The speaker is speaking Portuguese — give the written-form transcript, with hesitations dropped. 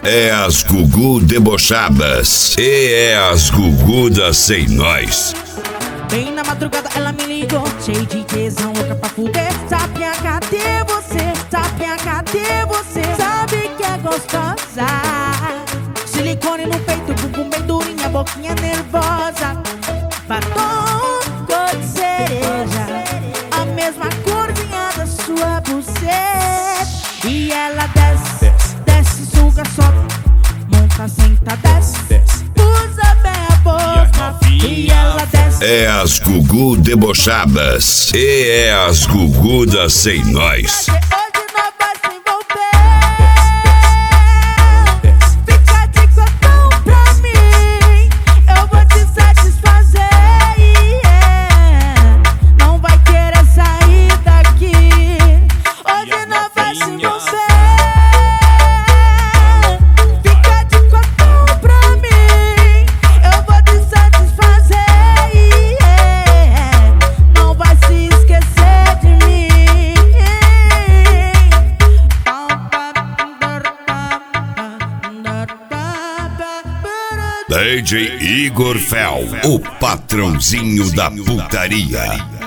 É as Gugu debochadas e é as Gugudas sem nós. Bem na madrugada ela me ligou, cheio de tesão, louca pra fuder. Sapinha, cadê você? Sapinha, cadê você? Sabe que é gostosa. Silicone no peito, bumbum bem durinha, boquinha nervosa. Batom cor de cereja, a mesma corzinha da sua buceta. E ela desce, desce, suga, sobe, monta, senta, desce, usa bem a boca. E ela desce. É as Gugu debochadas e é as Gugudas sem nós. Hoje nós vai se envolver. Fica de cotão pra mim, eu vou te satisfazer. Não vai querer sair daqui. Hoje nós vai se envolver. Fica de cotão pra mim, eu vou te satisfazer. Não vai se esquecer de mim. DJ Igor Fel, o patrãozinho da putaria.